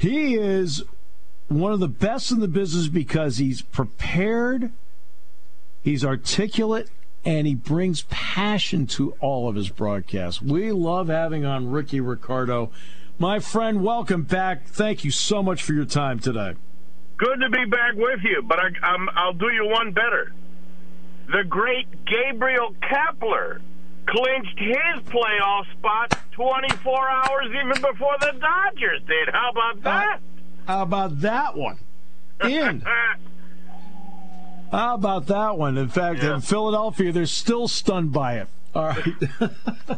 He is one of the best in the business because he's prepared, he's articulate, and he brings passion to all of his broadcasts. We love having on Ricky Ricardo. My friend, welcome back. Thank you so much for your time today. Good to be back with you, but I'll do you one better. The great Gabriel Kepler clinched his playoff spot 24 hours even before the Dodgers did. How about that? How about that one? In. How about that one? In fact, in Philadelphia, they're still stunned by it. All right.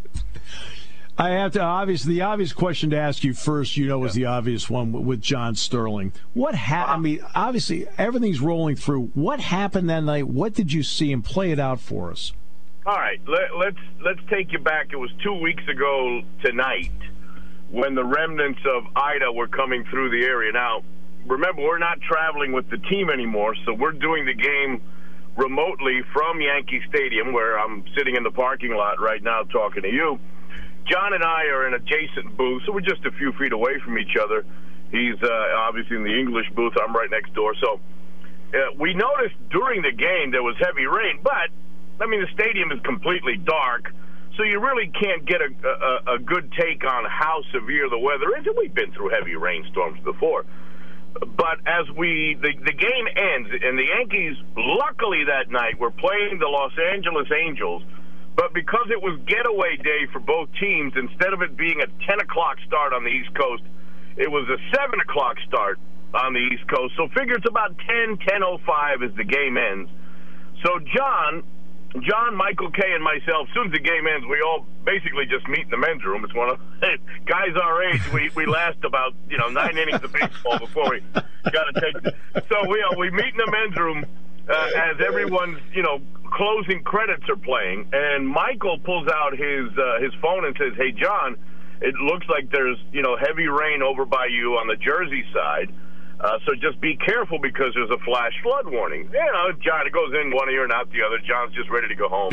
I have to, obviously, the obvious question to ask you first, was the obvious one with John Sterling. What happened? I mean, obviously, everything's rolling through. What happened that night? What did you see? And play it out for us. All right, let's take you back. It was 2 weeks ago tonight when the remnants of Ida were coming through the area. Now, remember, we're not traveling with the team anymore, so we're doing the game remotely from Yankee Stadium, where I'm sitting in the parking lot right now talking to you. John and I are in adjacent booths, so we're just a few feet away from each other. He's obviously in the English booth. I'm right next door. So we noticed during the game there was heavy rain, but, I mean, the stadium is completely dark, so you really can't get a good take on how severe the weather is. And we've been through heavy rainstorms before. But as the game ends, and the Yankees, luckily that night, were playing the Los Angeles Angels, but because it was getaway day for both teams, instead of it being a 10 o'clock start on the East Coast, it was a 7 o'clock start on the East Coast. So figure it's about 10:05 as the game ends. So John, Michael Kay, and myself, as soon as the game ends, we all basically just meet in the men's room. It's one of guys our age. We last about 9 innings of baseball before we got to take. So we meet in the men's room as everyone's closing credits are playing, and Michael pulls out his phone and says, "Hey John, it looks like there's heavy rain over by you on the Jersey side. So just be careful because there's a flash flood warning." John, it goes in one ear and out the other. John's just ready to go home.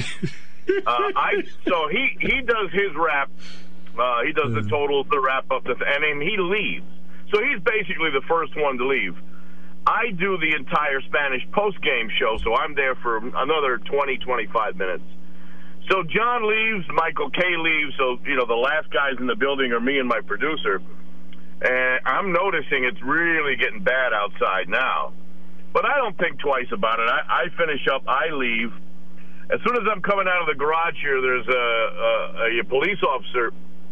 So he does his wrap. He does the totals, the wrap up, and then he leaves. So he's basically the first one to leave. I do the entire Spanish post-game show, so I'm there for another 20, 25 minutes. So John leaves, Michael Kay leaves, so the last guys in the building are me and my producer. And I'm noticing it's really getting bad outside now. But I don't think twice about it. I finish up, I leave. As soon as I'm coming out of the garage here, there's a police officer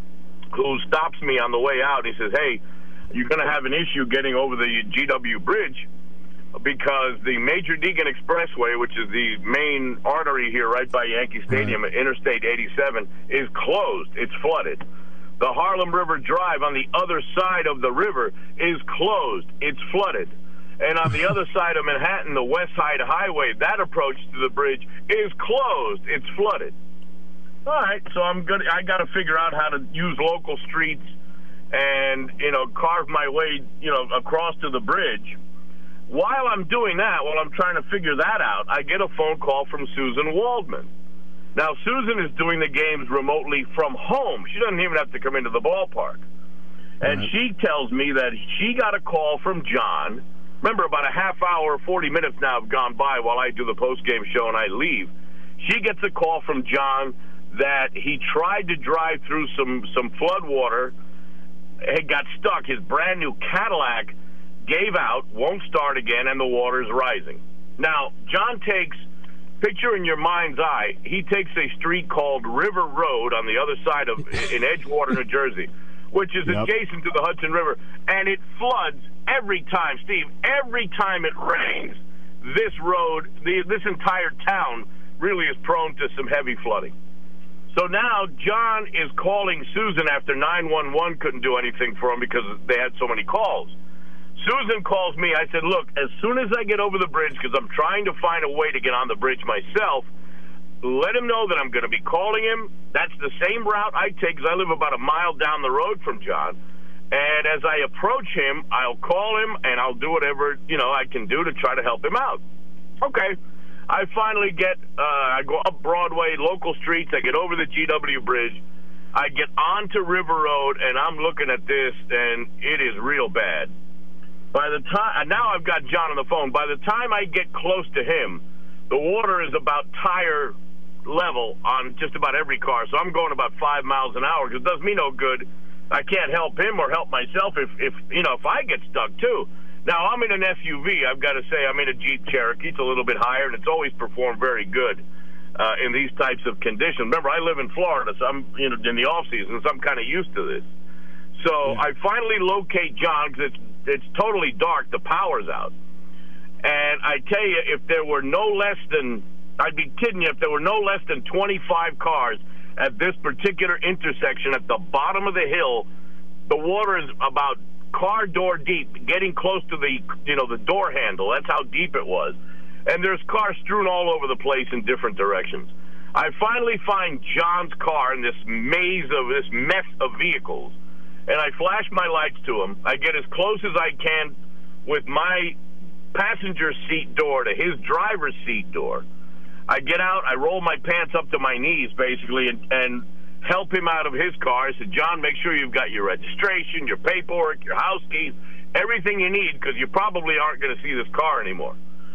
who stops me on the way out. He says, "Hey, you're going to have an issue getting over the GW Bridge because the Major Deegan Expressway, which is the main artery here right by Yankee Stadium, Interstate 87, is closed. It's flooded. The Harlem River Drive on the other side of the river is closed. It's flooded. And on the other side of Manhattan, the West Side Highway, that approach to the bridge is closed. It's flooded." All right, so I got to figure out how to use local streets and carve my way across to the bridge. While I'm doing that, while I'm trying to figure that out, I get a phone call from Susan Waldman. Now, Susan is doing the games remotely from home. She doesn't even have to come into the ballpark. And she tells me that she got a call from John. Remember, about a half hour, 40 minutes now have gone by while I do the post-game show and I leave. She gets a call from John that he tried to drive through some flood water. It got stuck. His brand-new Cadillac gave out, won't start again, and the water's rising. Now, John takes, picture in your mind's eye, he takes a street called River Road on the other side of, in Edgewater, New Jersey, which is adjacent to the Hudson River, and it floods every time, Steve, every time it rains. This road, this entire town really is prone to some heavy flooding. So now John is calling Susan after 911 couldn't do anything for him because they had so many calls. Susan calls me. I said, "Look, as soon as I get over the bridge, because I'm trying to find a way to get on the bridge myself, let him know that I'm going to be calling him. That's the same route I take because I live about a mile down the road from John. And as I approach him, I'll call him and I'll do whatever I can do to try to help him out." Okay. I finally I go up Broadway, local streets. I get over the GW Bridge. I get onto River Road, and I'm looking at this, and it is real bad. By the time, and now I've got John on the phone. By the time I get close to him, the water is about tire level on just about every car. So I'm going about 5 miles an hour, because it does me no good. I can't help him or help myself if I get stuck too. Now, I'm in an SUV. I've got to say, I'm in a Jeep Cherokee. It's a little bit higher, and it's always performed very good in these types of conditions. Remember, I live in Florida, so I'm in the off season, so I'm kind of used to this. So I finally locate John, because it's totally dark. The power's out. And I tell you, if there were no less than, I'd be kidding you, if there were no less than 25 cars at this particular intersection at the bottom of the hill, the water is about car door deep, getting close to the door handle. That's how deep it was. And there's cars strewn all over the place in different directions. I finally find John's car in this mess of vehicles, and I flash my lights to him. I get as close as I can with my passenger seat door to his driver's seat door. I get out, I roll my pants up to my knees, basically, and help him out of his car. I said, John, make sure you've got your registration, your paperwork, your house keys, everything you need, because you probably aren't going to see this car anymore.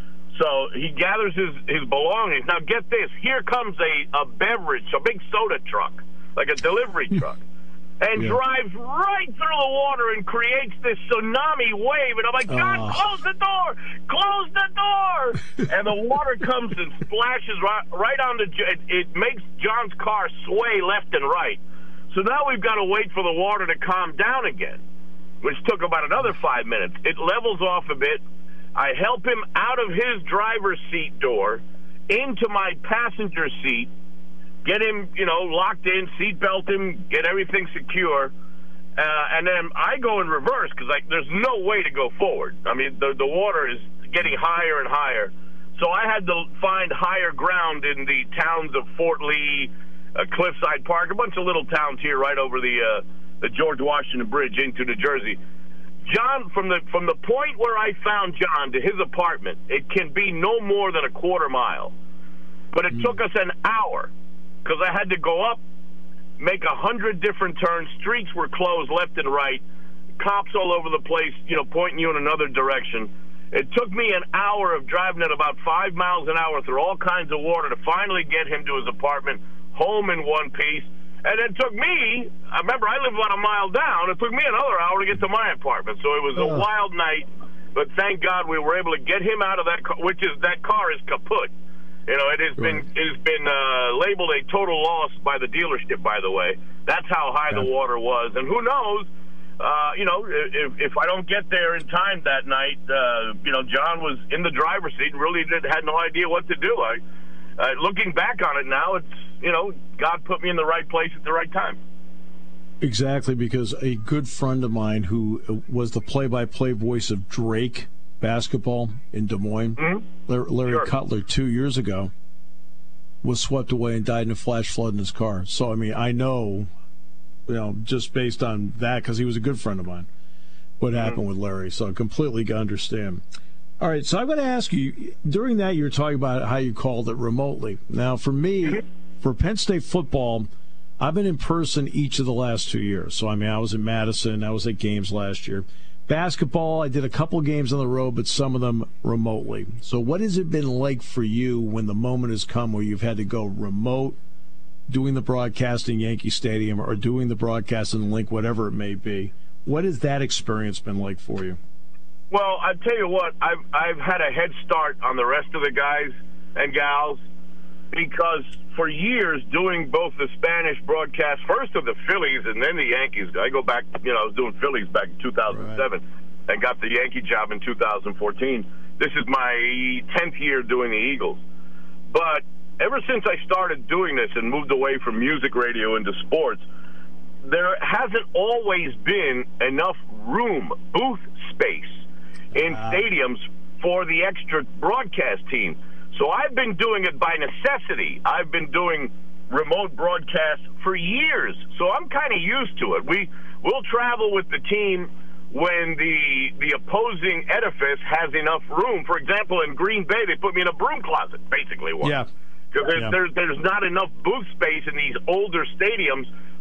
So he gathers his belongings. Now, get this. Here comes a beverage, a big soda truck, like a delivery truck, and drives right through the water and creates this tsunami wave. And I'm like, John, close the door! Close the door! And the water comes and splashes right on it makes John's car sway left and right. So now we've got to wait for the water to calm down again, which took about another 5 minutes. It levels off a bit. I help him out of his driver's seat door into my passenger seat, get him, locked in, seatbelt him, get everything secure, and then I go in reverse because there's no way to go forward. I mean, the water is getting higher and higher. So I had to find higher ground in the towns of Fort Lee, Cliffside Park, a bunch of little towns here right over the George Washington Bridge into New Jersey. John, from the point where I found John to his apartment, it can be no more than a quarter mile. But it took us an hour because I had to go up, make 100 different turns. Streets were closed left and right. Cops all over the place, pointing you in another direction. It took me an hour of driving at about 5 miles an hour through all kinds of water to finally get him to his apartment, home in one piece. And it took me, I remember I live about a mile down, it took me another hour to get to my apartment. So it was a wild night, but thank God we were able to get him out of that car, that car is kaput. It has been labeled a total loss by the dealership, by the way. That's how high the water was. And who knows, if I don't get there in time that night, John was in the driver's seat and really had no idea what to do. Looking back on it now, it's, God put me in the right place at the right time. Exactly, because a good friend of mine who was the play-by-play voice of Drake basketball in Des Moines, Larry Cutler, 2 years ago, was swept away and died in a flash flood in his car. So, I mean, I know, just based on that, because he was a good friend of mine, what happened with Larry. So I completely understand. All right, so I'm going to ask you, during that you were talking about how you called it remotely. Now, for me, for Penn State football, I've been in person each of the last 2 years. So, I mean, I was in Madison, I was at games last year. Basketball, I did a couple games on the road, but some of them remotely. So what has it been like for you when the moment has come where you've had to go remote, doing the broadcast in Yankee Stadium or doing the broadcast in Link, whatever it may be? What has that experience been like for you? Well, I tell you what, I've had a head start on the rest of the guys and gals because for years doing both the Spanish broadcast, first of the Phillies and then the Yankees. I go back, I was doing Phillies back in 2007 and got the Yankee job in 2014. This is my 10th year doing the Eagles. But ever since I started doing this and moved away from music radio into sports, there hasn't always been enough room, booth space in stadiums for the extra broadcast team. So I've been doing it by necessity. I've been doing remote broadcasts for years, so I'm kind of used to it. We'll travel with the team when the opposing edifice has enough room. For example, in Green Bay, they put me in a broom closet, basically. Because there's not enough booth space in these older stadiums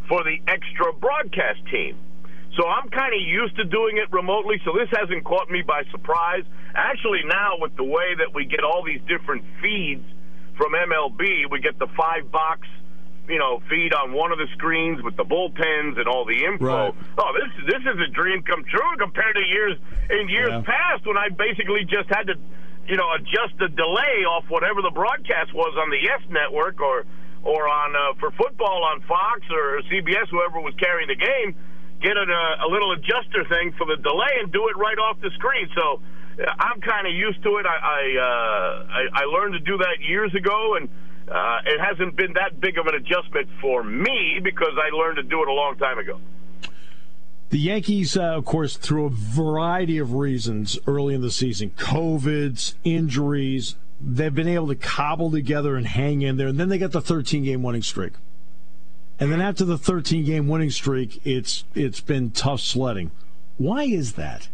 for the extra broadcast team. So I'm kind of used to doing it remotely, so this hasn't caught me by surprise. Actually, now with the way that we get all these different feeds from MLB, we get the 5-box, feed on one of the screens with the bullpens and all the info. Right. Oh, this is a dream come true compared to years past when I basically just had to, adjust the delay off whatever the broadcast was on the Yes Network or on for football on Fox or CBS, whoever was carrying the game. Get a little adjuster thing for the delay and do it right off the screen. So I'm kind of used to it. I learned to do that years ago, and it hasn't been that big of an adjustment for me because I learned to do it a long time ago. The Yankees, of course, through a variety of reasons early in the season, COVIDs, injuries, they've been able to cobble together and hang in there, and then they got the 13-game winning streak. And then after the 13-game winning streak, it's been tough sledding. Why is that?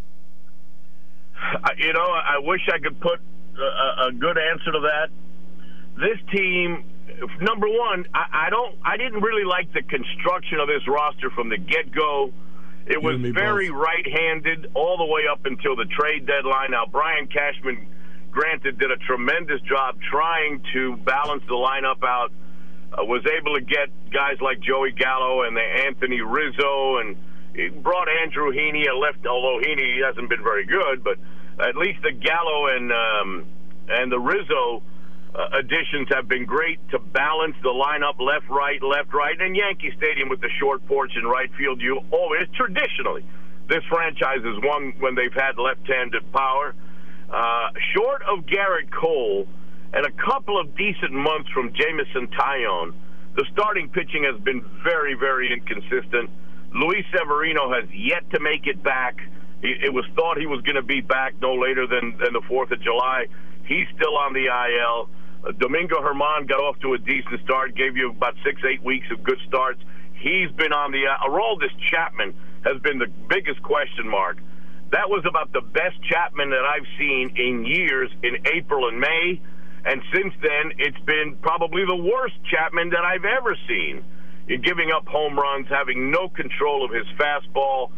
I wish I could put a good answer to that. This team, number one, I didn't really like the construction of this roster from the get-go. It was very right-handed all the way up until the trade deadline. Now, Brian Cashman, granted, did a tremendous job trying to balance the lineup out. Was able to get guys like Joey Gallo and the Anthony Rizzo, and he brought Andrew Heaney, although Heaney hasn't been very good, but at least the Gallo and the Rizzo additions have been great to balance the lineup left, right, and Yankee Stadium with the short porch in right field. You always, traditionally, this franchise has won when they've had left-handed power. Short of Garrett Cole and a couple of decent months from Jameson Taillon, the starting pitching has been very, very inconsistent. Luis Severino has yet to make it back. It was thought he was going to be back no later than the 4th of July. He's still on the IL. Domingo Germán got off to a decent start, gave you about 6-8 weeks of good starts. He's been on the Aroldis Chapman has been the biggest question mark. That was about the best Chapman that I've seen in years in April and May. And since then, it's been probably the worst Chapman that I've ever seen. In giving up home runs, having no control of his fastball.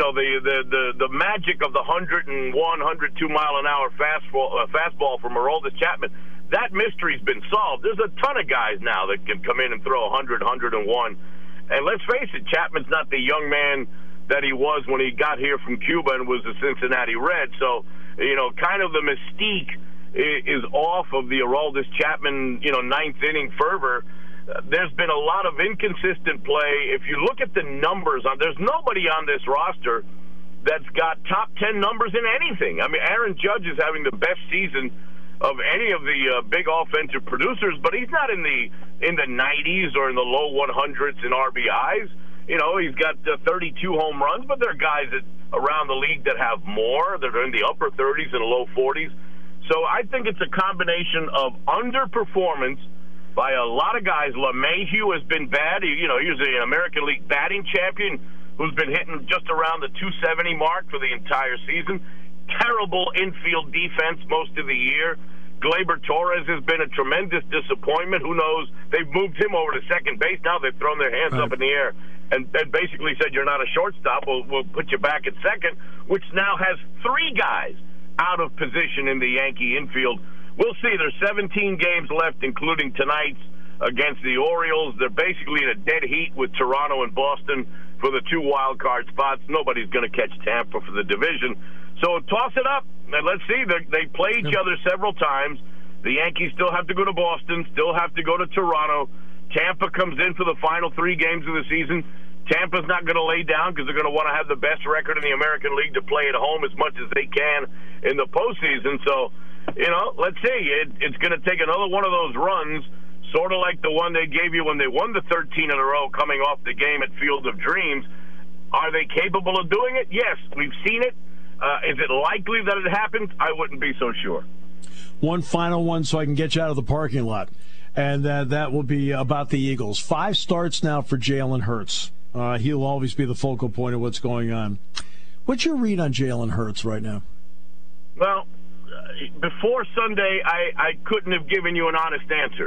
The magic of the 101, 102 mile an hour fastball from Aroldis Chapman. That mystery's been solved. There's a ton of guys now that can come in and throw 100, 101. And let's face it, Chapman's not the young man that he was when he got here from Cuba and was a Cincinnati Red. So, kind of the mystique is off of the Aroldis Chapman, ninth inning fervor. There's been a lot of inconsistent play. If you look at the numbers, there's nobody on this roster that's got top 10 numbers in anything. I mean, Aaron Judge is having the best season of any of the big offensive producers, but he's not in the 90s or in the low 100s in RBIs. He's got 32 home runs, but there are guys around the league that have more. They're in the upper 30s and low 40s. So I think it's a combination of underperformance by a lot of guys. LeMahieu has been bad. He was an American League batting champion who's been hitting just around the 270 mark for the entire season. Terrible infield defense most of the year. Gleyber Torres has been a tremendous disappointment. Who knows? They've moved him over to second base. Now they've thrown their hands up in the air and basically said, you're not a shortstop. We'll put you back at second, which now has 3 guys out of position in the Yankee infield. We'll see. There's 17 games left, including tonight's against the Orioles. They're basically in a dead heat with Toronto and Boston for the 2 wild card spots. Nobody's going to catch Tampa for the division. So toss it up, and let's see. They play each other several times. The Yankees still have to go to Boston, still have to go to Toronto. Tampa comes in for the final 3 games of the season. Tampa's not going to lay down because they're going to want to have the best record in the American League to play at home as much as they can in the postseason. So, let's see. It's going to take another one of those runs, sort of like the one they gave you when they won the 13 in a row coming off the game at Field of Dreams. Are they capable of doing it? Yes, we've seen it. Is it likely that it happens? I wouldn't be so sure. One final one so I can get you out of the parking lot, and that will be about the Eagles. 5 starts now for Jalen Hurts. He'll always be the focal point of what's going on. What's your read on Jalen Hurts right now? Well, before Sunday, I couldn't have given you an honest answer.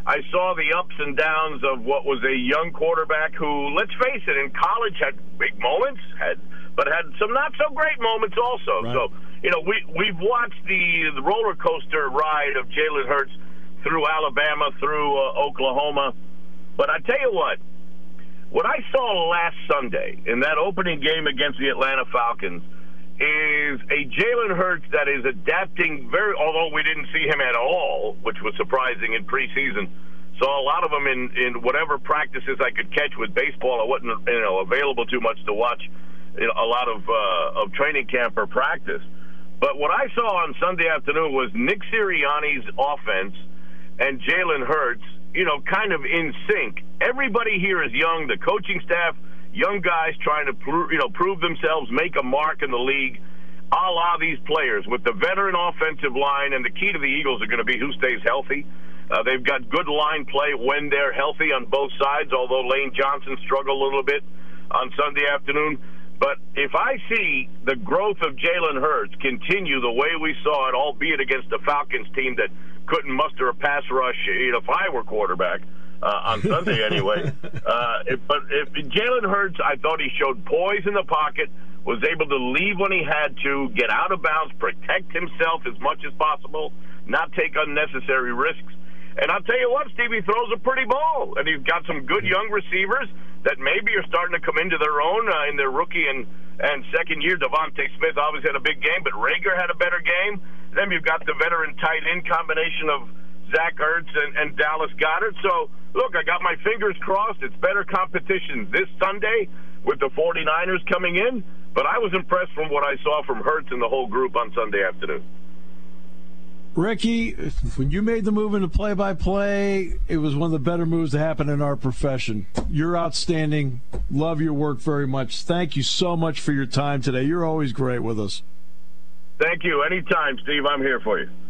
I saw the ups and downs of what was a young quarterback who, let's face it, in college had big moments, but had some not so great moments also. Right. So, we've watched the roller coaster ride of Jalen Hurts through Alabama, through Oklahoma. But I tell you what I saw last Sunday in that opening game against the Atlanta Falcons is a Jalen Hurts that is adapting although we didn't see him at all, which was surprising in preseason. Saw a lot of them in whatever practices I could catch with baseball. I wasn't available too much to watch a lot of training camp or practice. But what I saw on Sunday afternoon was Nick Sirianni's offense and Jalen Hurts, kind of in sync. Everybody here is young. The coaching staff, young guys trying to prove themselves, make a mark in the league, a la these players with the veteran offensive line. And the key to the Eagles are going to be who stays healthy. They've got good line play when they're healthy on both sides, although Lane Johnson struggled a little bit on Sunday afternoon. But if I see the growth of Jalen Hurts continue the way we saw it, albeit against the Falcons team that couldn't muster a pass rush, if I were quarterback, on Sunday anyway. But if Jalen Hurts, I thought he showed poise in the pocket, was able to leave when he had to, get out of bounds, protect himself as much as possible, not take unnecessary risks. And I'll tell you what, Steve, he throws a pretty ball. And he's got some good young receivers that maybe are starting to come into their own in their rookie and second year. Devontae Smith obviously had a big game, but Rager had a better game. Then you've got the veteran tight end combination of Zach Ertz and Dallas Goedert. So, look, I got my fingers crossed. It's better competition this Sunday with the 49ers coming in. But I was impressed from what I saw from Hurts and the whole group on Sunday afternoon. Ricky, when you made the move into play-by-play, it was one of the better moves to happen in our profession. You're outstanding. Love your work very much. Thank you so much for your time today. You're always great with us. Thank you. Anytime, Steve. I'm here for you.